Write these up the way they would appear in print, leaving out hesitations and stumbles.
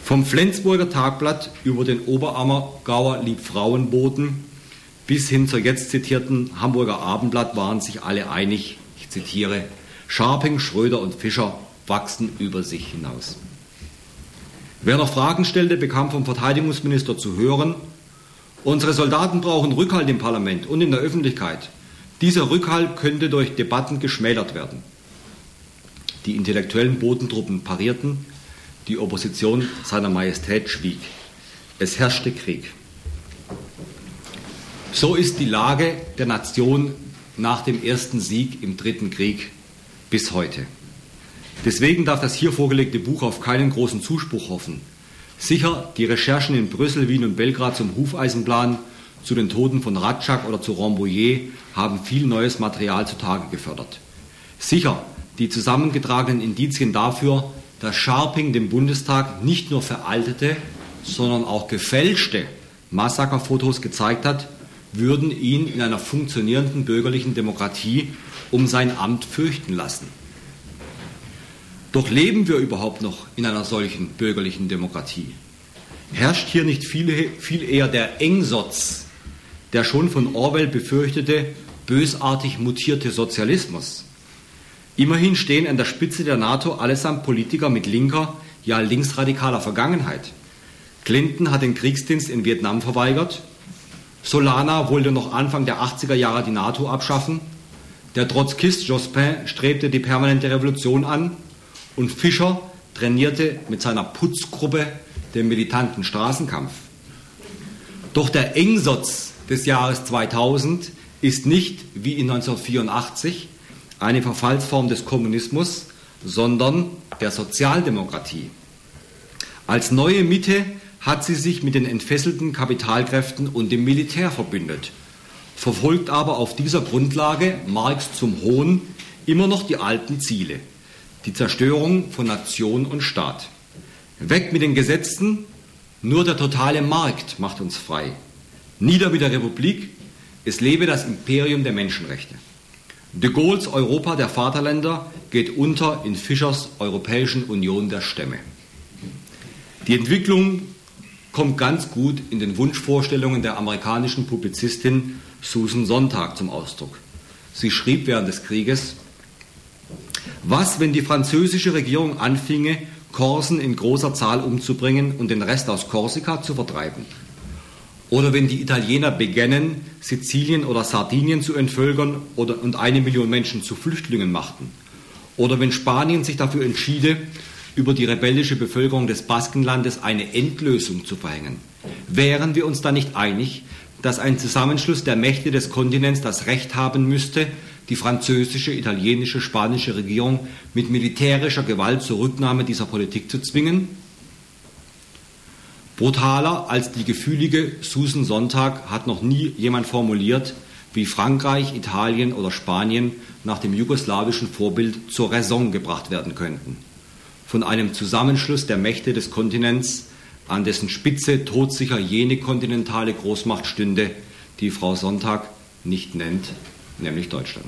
Vom Flensburger Tagblatt über den Oberammergauer Liebfrauenboten bis hin zur jetzt zitierten Hamburger Abendblatt waren sich alle einig, ich zitiere, Scharping, Schröder und Fischer wachsen über sich hinaus. Wer noch Fragen stellte, bekam vom Verteidigungsminister zu hören, unsere Soldaten brauchen Rückhalt im Parlament und in der Öffentlichkeit. Dieser Rückhalt könnte durch Debatten geschmälert werden. Die intellektuellen Bodentruppen parierten, die Opposition seiner Majestät schwieg. Es herrschte Krieg. So ist die Lage der Nation nach dem ersten Sieg im Dritten Krieg bis heute. Deswegen darf das hier vorgelegte Buch auf keinen großen Zuspruch hoffen. Sicher, die Recherchen in Brüssel, Wien und Belgrad zum Hufeisenplan, zu den Toten von Radschak oder zu Rambouillet haben viel neues Material zutage gefördert. Sicher, die zusammengetragenen Indizien dafür, dass Scharping dem Bundestag nicht nur veraltete, sondern auch gefälschte Massakerfotos gezeigt hat, würden ihn in einer funktionierenden bürgerlichen Demokratie um sein Amt fürchten lassen. Doch leben wir überhaupt noch in einer solchen bürgerlichen Demokratie? Herrscht hier nicht viel eher der Engsotz, der schon von Orwell befürchtete, bösartig mutierte Sozialismus? Immerhin stehen an der Spitze der NATO allesamt Politiker mit linker, ja linksradikaler Vergangenheit. Clinton hat den Kriegsdienst in Vietnam verweigert. Solana wollte noch Anfang der 80er Jahre die NATO abschaffen. Der Trotzkist Jospin strebte die permanente Revolution an. Und Fischer trainierte mit seiner Putzgruppe den militanten Straßenkampf. Doch der Engsotz des Jahres 2000 ist nicht, wie in 1984, eine Verfallsform des Kommunismus, sondern der Sozialdemokratie. Als neue Mitte hat sie sich mit den entfesselten Kapitalkräften und dem Militär verbündet, verfolgt aber auf dieser Grundlage, Marx zum Hohn, immer noch die alten Ziele, die Zerstörung von Nation und Staat. Weg mit den Gesetzen, nur der totale Markt macht uns frei. Nieder mit der Republik, es lebe das Imperium der Menschenrechte. De Gaulles Europa der Vaterländer geht unter in Fischers Europäischen Union der Stämme. Die Entwicklung kommt ganz gut in den Wunschvorstellungen der amerikanischen Publizistin Susan Sontag zum Ausdruck. Sie schrieb während des Krieges: Was, wenn die französische Regierung anfinge, Korsen in großer Zahl umzubringen und den Rest aus Korsika zu vertreiben? Oder wenn die Italiener begännen, Sizilien oder Sardinien zu entvölkern und 1 Million Menschen zu Flüchtlingen machten? Oder wenn Spanien sich dafür entschiede, über die rebellische Bevölkerung des Baskenlandes eine Endlösung zu verhängen? Wären wir uns da nicht einig, dass ein Zusammenschluss der Mächte des Kontinents das Recht haben müsste, die französische, italienische, spanische Regierung mit militärischer Gewalt zur Rücknahme dieser Politik zu zwingen? Brutaler als die gefühlige Susan Sontag hat noch nie jemand formuliert, wie Frankreich, Italien oder Spanien nach dem jugoslawischen Vorbild zur Raison gebracht werden könnten. Von einem Zusammenschluss der Mächte des Kontinents, an dessen Spitze todsicher jene kontinentale Großmacht stünde, die Frau Sontag nicht nennt, nämlich Deutschland.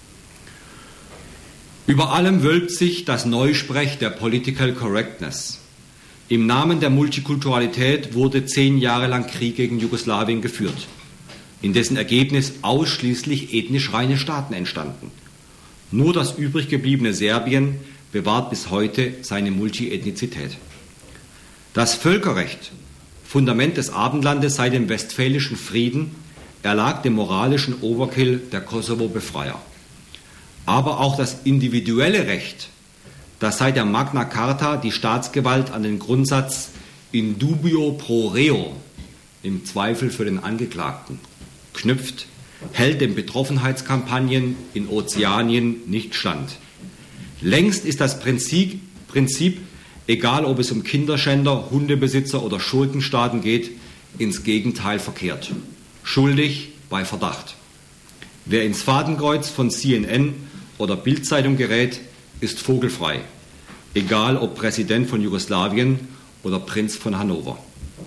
Über allem wölbt sich das Neusprech der Political Correctness. Im Namen der Multikulturalität wurde 10 Jahre lang Krieg gegen Jugoslawien geführt, in dessen Ergebnis ausschließlich ethnisch reine Staaten entstanden. Nur das übrig gebliebene Serbien bewahrt bis heute seine Multiethnizität. Das Völkerrecht, Fundament des Abendlandes seit dem Westfälischen Frieden, erlag dem moralischen Overkill der Kosovo-Befreier. Aber auch das individuelle Recht, das seit der Magna Carta die Staatsgewalt an den Grundsatz in dubio pro reo, im Zweifel für den Angeklagten, knüpft, hält den Betroffenheitskampagnen in Ozeanien nicht stand. Längst ist das Prinzip, egal ob es um Kinderschänder, Hundebesitzer oder Schurkenstaaten geht, ins Gegenteil verkehrt. Schuldig bei Verdacht. Wer ins Fadenkreuz von CNN oder Bild-Zeitung gerät, ist vogelfrei, egal ob Präsident von Jugoslawien oder Prinz von Hannover.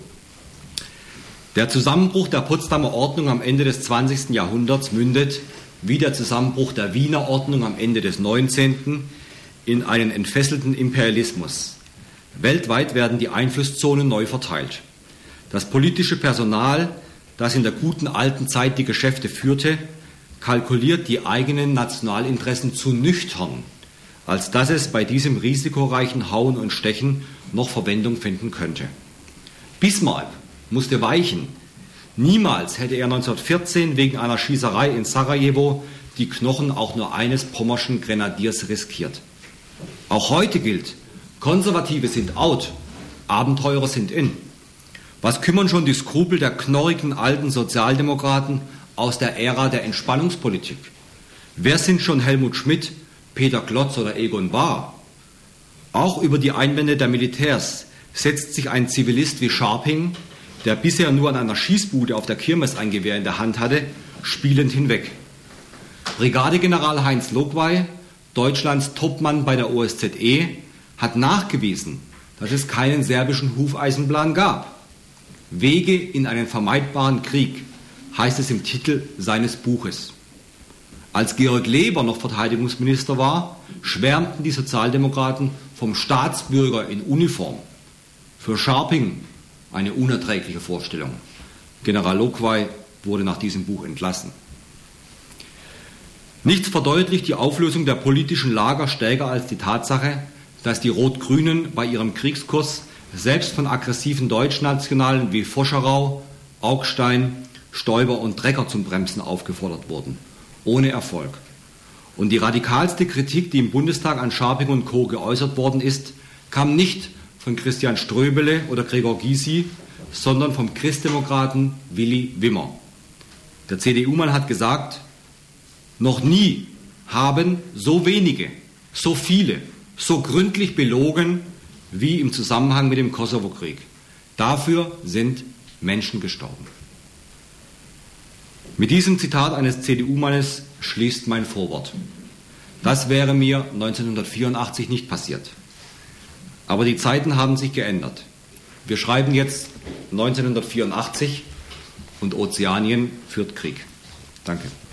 Der Zusammenbruch der Potsdamer Ordnung am Ende des 20. Jahrhunderts mündet, wie der Zusammenbruch der Wiener Ordnung am Ende des 19., in einen entfesselten Imperialismus, Weltweit werden die Einflusszonen neu verteilt. Das politische Personal, das in der guten alten Zeit die Geschäfte führte, kalkuliert die eigenen Nationalinteressen zu nüchtern, als dass es bei diesem risikoreichen Hauen und Stechen noch Verwendung finden könnte. Bismarck musste weichen. Niemals hätte er 1914 wegen einer Schießerei in Sarajevo die Knochen auch nur eines pommerschen Grenadiers riskiert. Auch heute gilt, Konservative sind out, Abenteurer sind in. Was kümmern schon die Skrupel der knorrigen alten Sozialdemokraten aus der Ära der Entspannungspolitik? Wer sind schon Helmut Schmidt, Peter Klotz oder Egon Bahr? Auch über die Einwände der Militärs setzt sich ein Zivilist wie Scharping, der bisher nur an einer Schießbude auf der Kirmes ein Gewehr in der Hand hatte, spielend hinweg. Brigadegeneral Heinz Logwey, Deutschlands Topmann bei der OSZE, hat nachgewiesen, dass es keinen serbischen Hufeisenplan gab. Wege in einen vermeidbaren Krieg, heißt es im Titel seines Buches. Als Georg Leber noch Verteidigungsminister war, schwärmten die Sozialdemokraten vom Staatsbürger in Uniform. Für Scharping eine unerträgliche Vorstellung. General Logwey wurde nach diesem Buch entlassen. Nichts verdeutlicht die Auflösung der politischen Lager stärker als die Tatsache, dass die Rot-Grünen bei ihrem Kriegskurs selbst von aggressiven Deutschnationalen wie Voscherau, Augstein, Stoiber und Drecker zum Bremsen aufgefordert wurden. Ohne Erfolg. Und die radikalste Kritik, die im Bundestag an Scharping und Co. geäußert worden ist, kam nicht von Christian Ströbele oder Gregor Gysi, sondern vom Christdemokraten Willy Wimmer. Der CDU-Mann hat gesagt, noch nie haben so wenige, so viele, so gründlich belogen wie im Zusammenhang mit dem Kosovo-Krieg. Dafür sind Menschen gestorben. Mit diesem Zitat eines CDU-Mannes schließt mein Vorwort. Das wäre mir 1984 nicht passiert. Aber die Zeiten haben sich geändert. Wir schreiben jetzt 1984 und Ozeanien führt Krieg. Danke.